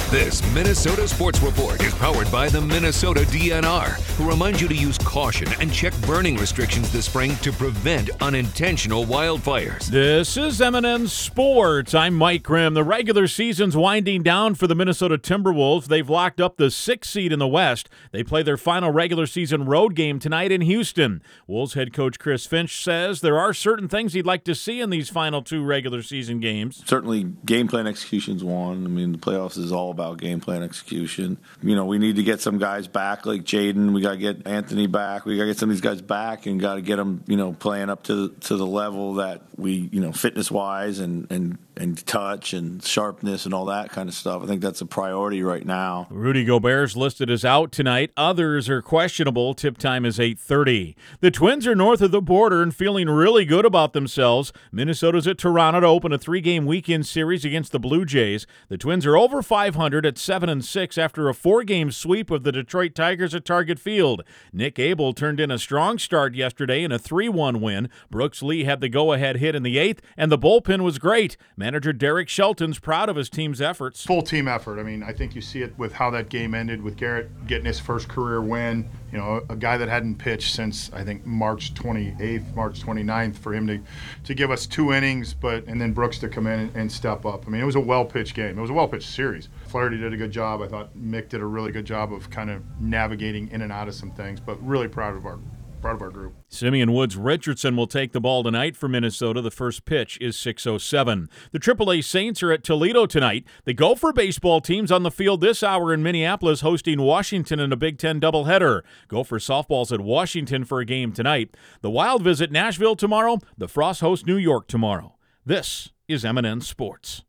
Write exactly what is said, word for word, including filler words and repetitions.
This Minnesota Sports Report is powered by the Minnesota D N R, who reminds you to use caution and check burning restrictions this spring to prevent unintentional wildfires. This is M and N Sports. I'm Mike Grimm. The regular season's winding down for the Minnesota Timberwolves. They've locked up the sixth seed in the West. They play their final regular season road game tonight in Houston. Wolves head coach Chris Finch says there are certain things he'd like to see in these final two regular season games. Certainly game plan execution's one. I mean, the playoffs is all about game plan execution. You know, we need to get some guys back like Jaden. We got to get Anthony back. We got to get some of these guys back and got to get them, you know, playing up to to the level that we, you know, fitness-wise and, and, and touch and sharpness and all that kind of stuff. I think that's a priority right now. Rudy Gobert's listed as out tonight. Others are questionable. Tip time is eight thirty. The Twins are north of the border and feeling really good about themselves. Minnesota's at Toronto to open a three-game weekend series against the Blue Jays. The Twins are over five hundred at seven and six after a four-game sweep of the Detroit Tigers at Target Field. Nick Abel turned in a strong start yesterday in a three one win. Brooks Lee had the go-ahead hit in the eighth, and the bullpen was great. Manager Derek Shelton's proud of his team's efforts. Full team effort. I mean, I think you see it with how that game ended with Garrett getting his first career win. You know, a guy that hadn't pitched since, I think, March twenty-eighth, March twenty-ninth, for him to, to give us two innings, but and then Brooks to come in and, and step up. I mean, it was a well-pitched game. It was a well-pitched series. Flaherty did a good job. I thought Mick did a really good job of kind of navigating in and out of some things, but really proud of our proud of our group. Simeon Woods Richardson will take the ball tonight for Minnesota. The first pitch is six oh seven. The triple A Saints are at Toledo tonight. The Gopher baseball team's on the field this hour in Minneapolis hosting Washington in a Big Ten doubleheader. Gopher softball's at Washington for a game tonight. The Wild visit Nashville tomorrow. The Frost host New York tomorrow. This is M and N Sports.